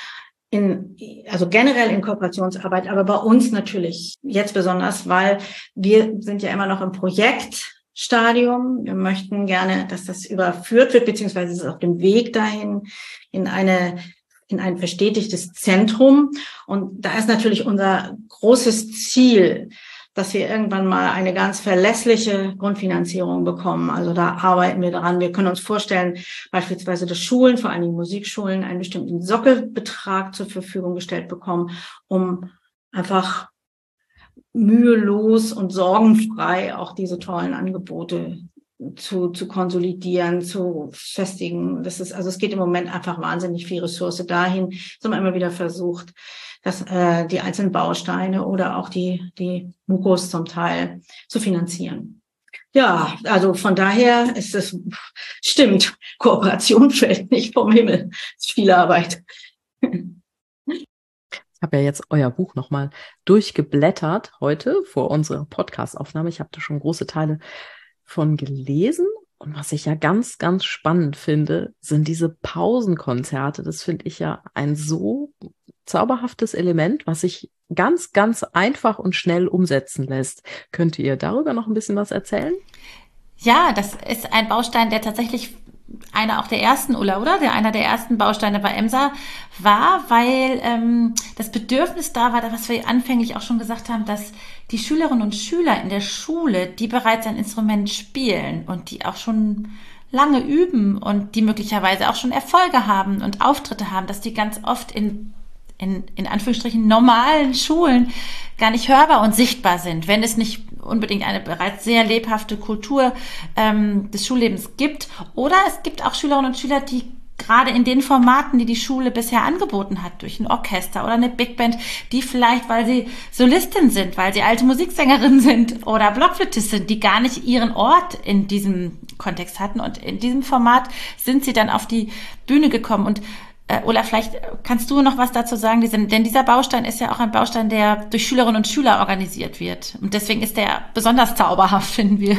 In, also generell in Kooperationsarbeit, aber bei uns natürlich jetzt besonders, weil wir sind ja immer noch im Projektstadium. Wir möchten gerne, dass das überführt wird, beziehungsweise ist auf dem Weg dahin in eine in ein verstetigtes Zentrum. Und da ist natürlich unser großes Ziel, dass wir irgendwann mal eine ganz verlässliche Grundfinanzierung bekommen. Also da arbeiten wir daran. Wir können uns vorstellen, beispielsweise, dass Schulen, vor allem Musikschulen, einen bestimmten Sockelbetrag zur Verfügung gestellt bekommen, um einfach mühelos und sorgenfrei auch diese tollen Angebote zu, zu konsolidieren, zu festigen. Das ist, also es geht im Moment einfach wahnsinnig viel Ressource dahin. Das haben wir immer wieder versucht, dass äh, die einzelnen Bausteine oder auch die die MUKOs zum Teil zu finanzieren. Ja, also von daher ist es, stimmt, Kooperation fällt nicht vom Himmel. Es ist viel Arbeit. Ich habe ja jetzt euer Buch nochmal durchgeblättert heute vor unserer Podcast-Aufnahme. Ich habe da schon große Teile von gelesen. Und was ich ja ganz, ganz spannend finde, sind diese Pausenkonzerte. Das finde ich ja ein so zauberhaftes Element, was sich ganz, ganz einfach und schnell umsetzen lässt. Könnt ihr darüber noch ein bisschen was erzählen? Ja, das ist ein Baustein, der tatsächlich einer auch der ersten, Ulla, oder? Der einer der ersten Bausteine bei EMSA war, weil ähm, das Bedürfnis da war, was wir anfänglich auch schon gesagt haben, dass die Schülerinnen und Schüler in der Schule, die bereits ein Instrument spielen und die auch schon lange üben und die möglicherweise auch schon Erfolge haben und Auftritte haben, dass die ganz oft in in, in Anführungsstrichen normalen Schulen gar nicht hörbar und sichtbar sind, wenn es nicht unbedingt eine bereits sehr lebhafte Kultur ähm, des Schullebens gibt. Oder es gibt auch Schülerinnen und Schüler, die gerade in den Formaten, die die Schule bisher angeboten hat, durch ein Orchester oder eine Big Band, die vielleicht, weil sie Solistin sind, weil sie alte Musiksängerin sind oder Blockflötist sind, die gar nicht ihren Ort in diesem Kontext hatten. Und in diesem Format sind sie dann auf die Bühne gekommen. Und äh, Ulla, vielleicht kannst du noch was dazu sagen, denn dieser Baustein ist ja auch ein Baustein, der durch Schülerinnen und Schüler organisiert wird. Und deswegen ist der besonders zauberhaft, finden wir.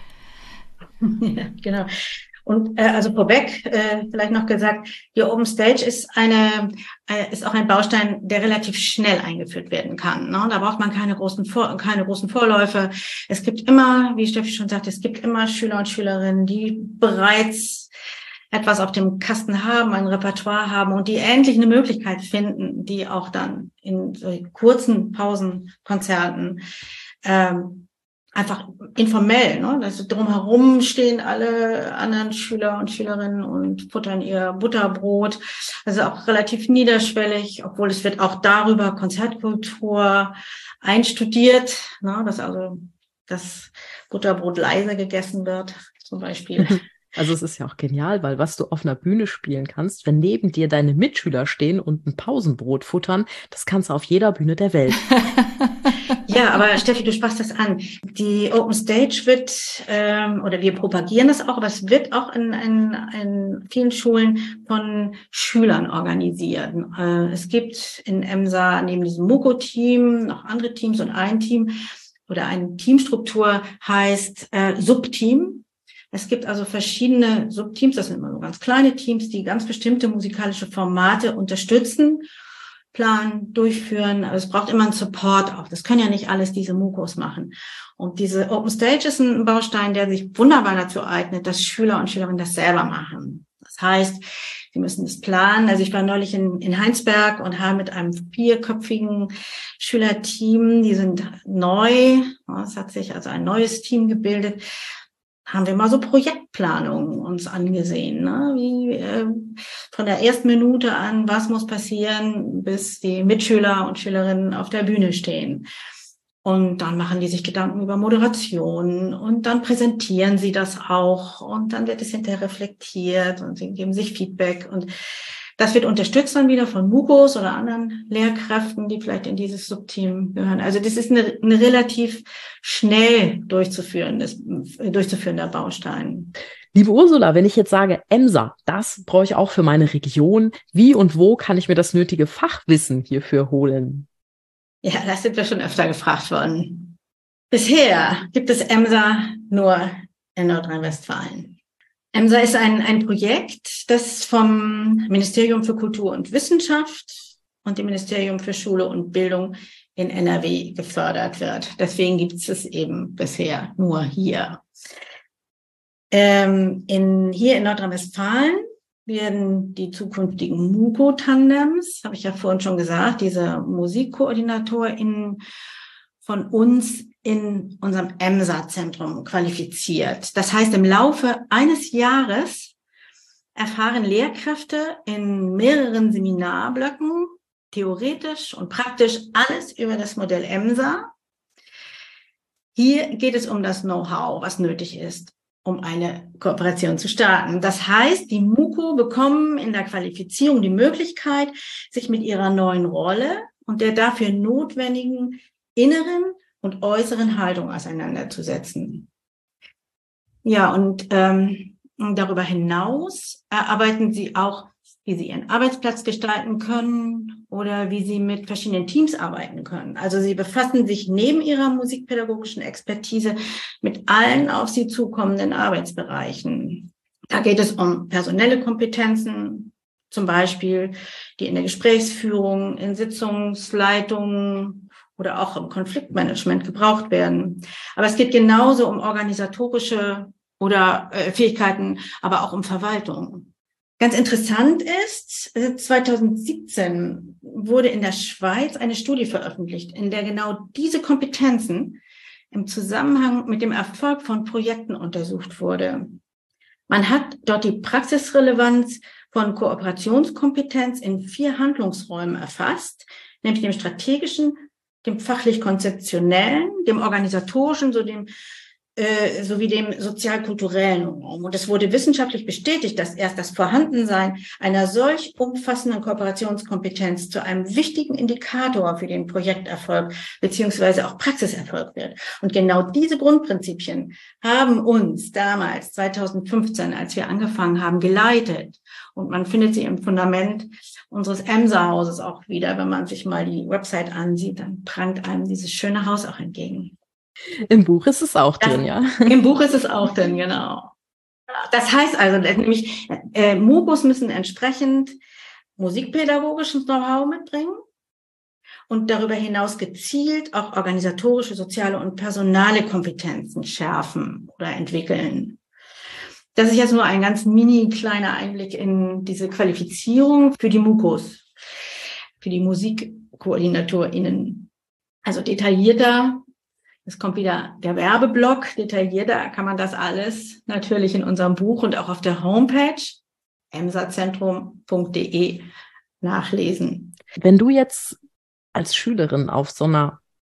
Ja, genau. Und äh, also vorweg äh, vielleicht noch gesagt, die Open Stage ist eine äh, ist auch ein Baustein, der relativ schnell eingeführt werden kann. Ne? Da braucht man keine großen Vor keine großen Vorläufe. Es gibt immer, wie Steffi schon sagte, es gibt immer Schüler und Schülerinnen, die bereits etwas auf dem Kasten haben, ein Repertoire haben und die endlich eine Möglichkeit finden, die auch dann in so kurzen Pausenkonzerten ähm, einfach informell, ne? Also drumherum stehen alle anderen Schüler und Schülerinnen und futtern ihr Butterbrot. Also auch relativ niederschwellig, obwohl es wird auch darüber Konzertkultur einstudiert, ne? Dass also das Butterbrot leise gegessen wird, zum Beispiel. Also es ist ja auch genial, weil was du auf einer Bühne spielen kannst, wenn neben dir deine Mitschüler stehen und ein Pausenbrot futtern, das kannst du auf jeder Bühne der Welt. Ja, aber Steffi, du sprachst das an. Die Open Stage wird, ähm, oder wir propagieren das auch, aber es wird auch in, in, in vielen Schulen von Schülern organisiert. Äh, es gibt in EMSA neben diesem MUKO-Team noch andere Teams und ein Team oder eine Teamstruktur heißt äh, Subteam. Es gibt also verschiedene Subteams, das sind immer so ganz kleine Teams, die ganz bestimmte musikalische Formate unterstützen, planen, durchführen. Aber es braucht immer einen Support auch. Das können ja nicht alles diese MUKOs machen. Und diese Open Stage ist ein Baustein, der sich wunderbar dazu eignet, dass Schüler und Schülerinnen das selber machen. Das heißt, sie müssen das planen. Also ich war neulich in, in Heinsberg und habe mit einem vierköpfigen Schülerteam, die sind neu, es hat sich also ein neues Team gebildet, haben wir mal so Projektplanungen uns angesehen, ne? Wie äh, von der ersten Minute an, was muss passieren, bis die Mitschüler und Schülerinnen auf der Bühne stehen. Und dann machen die sich Gedanken über Moderation und dann präsentieren sie das auch und dann wird es hinterher reflektiert und sie geben sich Feedback und das wird unterstützt dann wieder von MUKOs oder anderen Lehrkräften, die vielleicht in dieses Subteam gehören. Also das ist eine, eine relativ schnell durchzuführendes, durchzuführender Baustein. Liebe Ursula, wenn ich jetzt sage, EMSA, das brauche ich auch für meine Region. Wie und wo kann ich mir das nötige Fachwissen hierfür holen? Ja, das sind wir schon öfter gefragt worden. Bisher gibt es EMSA nur in Nordrhein-Westfalen. EMSA ist ein, ein Projekt, das vom Ministerium für Kultur und Wissenschaft und dem Ministerium für Schule und Bildung in N R W gefördert wird. Deswegen gibt es es eben bisher nur hier. Ähm, in, hier in Nordrhein-Westfalen werden die zukünftigen MUKO-Tandems, habe ich ja vorhin schon gesagt, diese MusikkoordinatorInnen von uns in unserem EMSA-Zentrum qualifiziert. Das heißt, im Laufe eines Jahres erfahren Lehrkräfte in mehreren Seminarblöcken theoretisch und praktisch alles über das Modell EMSA. Hier geht es um das Know-how, was nötig ist, um eine Kooperation zu starten. Das heißt, die MUKO bekommen in der Qualifizierung die Möglichkeit, sich mit ihrer neuen Rolle und der dafür notwendigen inneren und äußeren Haltung auseinanderzusetzen. Ja, und ähm, darüber hinaus erarbeiten sie auch, wie sie ihren Arbeitsplatz gestalten können oder wie sie mit verschiedenen Teams arbeiten können. Also sie befassen sich neben ihrer musikpädagogischen Expertise mit allen auf sie zukommenden Arbeitsbereichen. Da geht es um personelle Kompetenzen, zum Beispiel, die in der Gesprächsführung, in Sitzungsleitungen oder auch im Konfliktmanagement gebraucht werden. Aber es geht genauso um organisatorische oder äh, Fähigkeiten, aber auch um Verwaltung. Ganz interessant ist, zwanzig siebzehn wurde in der Schweiz eine Studie veröffentlicht, in der genau diese Kompetenzen im Zusammenhang mit dem Erfolg von Projekten untersucht wurde. Man hat dort die Praxisrelevanz von Kooperationskompetenz in vier Handlungsräumen erfasst, nämlich dem strategischen, dem fachlich-konzeptionellen, dem organisatorischen, so dem äh, sowie dem sozial-kulturellen Raum. Und es wurde wissenschaftlich bestätigt, dass erst das Vorhandensein einer solch umfassenden Kooperationskompetenz zu einem wichtigen Indikator für den Projekterfolg beziehungsweise auch Praxiserfolg wird. Und genau diese Grundprinzipien haben uns damals, zwanzig fünfzehn, als wir angefangen haben, geleitet. Und man findet sie im Fundament unseres Emsa-Hauses auch wieder. Wenn man sich mal die Website ansieht, dann prangt einem dieses schöne Haus auch entgegen. Im Buch ist es auch drin, das, ja. Im Buch ist es auch drin, genau. Das heißt also, nämlich äh, MUPOs müssen entsprechend musikpädagogisches Know-how mitbringen und darüber hinaus gezielt auch organisatorische, soziale und personale Kompetenzen schärfen oder entwickeln. Das ist jetzt nur ein ganz mini kleiner Einblick in diese Qualifizierung für die MUPOs, für die MusikkoordinatorInnen. Also detaillierter, es kommt wieder der Werbeblock, detaillierter kann man das alles natürlich in unserem Buch und auch auf der Homepage emsazentrum punkt de nachlesen. Wenn du jetzt als Schülerin auf so einer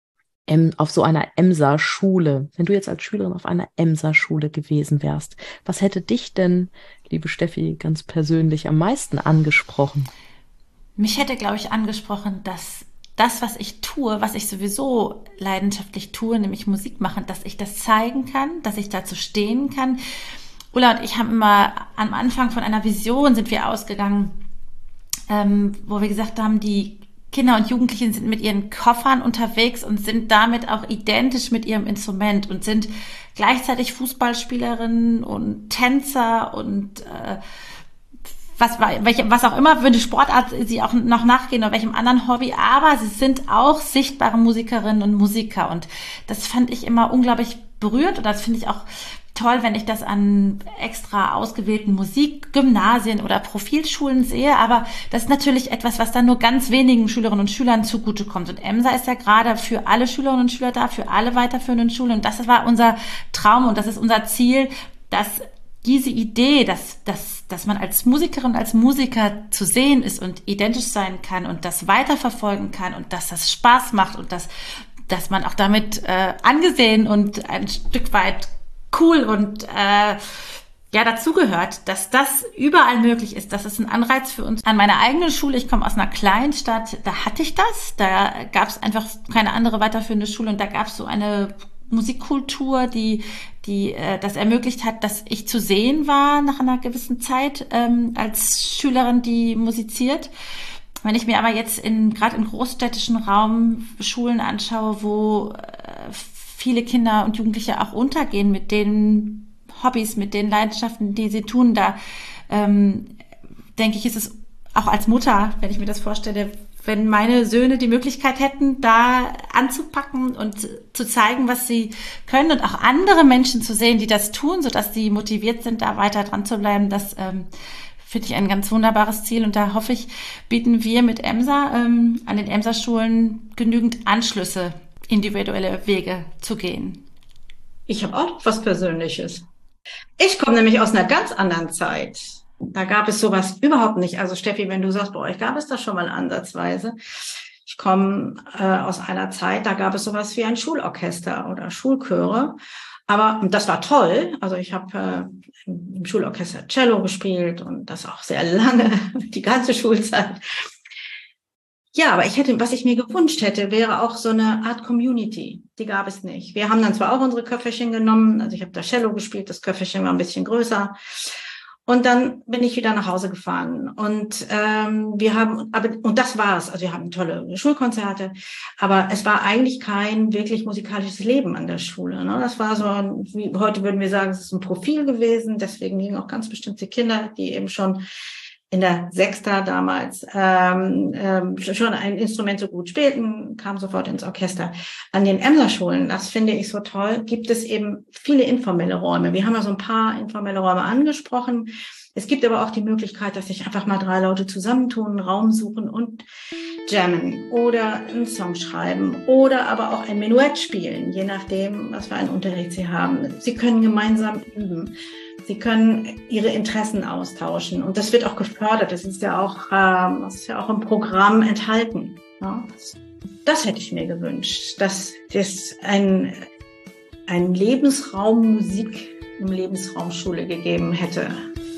auf so einer Emsa-Schule, wenn du jetzt als Schülerin auf einer Emsa-Schule gewesen wärst, was hätte dich denn, liebe Steffi, ganz persönlich am meisten angesprochen? Mich hätte, glaube ich, angesprochen, dass das, was ich tue, was ich sowieso leidenschaftlich tue, nämlich Musik machen, dass ich das zeigen kann, dass ich dazu stehen kann. Ulla und ich haben immer am Anfang von einer Vision sind wir ausgegangen, ähm, wo wir gesagt haben, die Kinder und Jugendlichen sind mit ihren Koffern unterwegs und sind damit auch identisch mit ihrem Instrument und sind gleichzeitig Fußballspielerinnen und Tänzer und äh, was, welche, was auch immer für eine Sportart sie auch noch nachgehen oder welchem anderen Hobby, aber sie sind auch sichtbare Musikerinnen und Musiker und das fand ich immer unglaublich berührt und das finde ich auch toll, wenn ich das an extra ausgewählten Musikgymnasien oder Profilschulen sehe, aber das ist natürlich etwas, was dann nur ganz wenigen Schülerinnen und Schülern zugutekommt. Und Emsa ist ja gerade für alle Schülerinnen und Schüler da, für alle weiterführenden Schulen und das war unser Traum und das ist unser Ziel, dass diese Idee, dass, dass, dass man als Musikerin, als Musiker zu sehen ist und identisch sein kann und das weiterverfolgen kann und dass das Spaß macht und dass, dass man auch damit äh, angesehen und ein Stück weit cool und äh, ja dazugehört, dass das überall möglich ist. Das ist ein Anreiz für uns. An meiner eigenen Schule, ich komme aus einer kleinen Stadt, da hatte ich das. Da gab es einfach keine andere weiterführende Schule und da gab es so eine Musikkultur, die die äh, das ermöglicht hat, dass ich zu sehen war nach einer gewissen Zeit ähm, als Schülerin, die musiziert. Wenn ich mir aber jetzt in gerade im großstädtischen Raum Schulen anschaue, wo äh, viele Kinder und Jugendliche auch untergehen mit den Hobbys, mit den Leidenschaften, die sie tun, da ähm, denke ich, ist es auch als Mutter, wenn ich mir das vorstelle, wenn meine Söhne die Möglichkeit hätten, da anzupacken und zu zeigen, was sie können und auch andere Menschen zu sehen, die das tun, sodass sie motiviert sind, da weiter dran zu bleiben, das ähm, finde ich ein ganz wunderbares Ziel. Und da hoffe ich, bieten wir mit Emsa ähm, an den Emsa-Schulen genügend Anschlüsse, individuelle Wege zu gehen. Ich habe auch was Persönliches. Ich komme nämlich aus einer ganz anderen Zeit. Da gab es sowas überhaupt nicht. Also Steffi, wenn du sagst, bei euch gab es das schon mal ansatzweise. Ich komme äh, aus einer Zeit, da gab es sowas wie ein Schulorchester oder Schulchöre. Aber und das war toll. Also ich habe äh, im Schulorchester Cello gespielt und das auch sehr lange, die ganze Schulzeit. Ja, aber ich hätte, was ich mir gewünscht hätte, wäre auch so eine Art Community. Die gab es nicht. Wir haben dann zwar auch unsere Köfferchen genommen, also ich habe da Cello gespielt, das Köfferchen war ein bisschen größer. Und dann bin ich wieder nach Hause gefahren. Und ähm, wir haben, aber und das war's. Also wir hatten tolle Schulkonzerte, aber es war eigentlich kein wirklich musikalisches Leben an der Schule. Ne? Das war so, ein, wie heute würden wir sagen, es ist ein Profil gewesen. Deswegen gingen auch ganz bestimmte Kinder, die eben schon in der Sechster damals ähm, ähm, schon ein Instrument so gut spielten, kamen sofort ins Orchester. An den Emser-Schulen, das finde ich so toll, gibt es eben viele informelle Räume. Wir haben ja so ein paar informelle Räume angesprochen. Es gibt aber auch die Möglichkeit, dass sich einfach mal drei Leute zusammentun, einen Raum suchen und jammen oder einen Song schreiben oder aber auch ein Menuett spielen, je nachdem, was für einen Unterricht sie haben. Sie können gemeinsam üben. Sie können ihre Interessen austauschen und das wird auch gefördert. Das ist ja auch, ähm, das ist ja auch im Programm enthalten. Ja? Das hätte ich mir gewünscht, dass es ein, ein Lebensraum Musik im Lebensraum Schule gegeben hätte.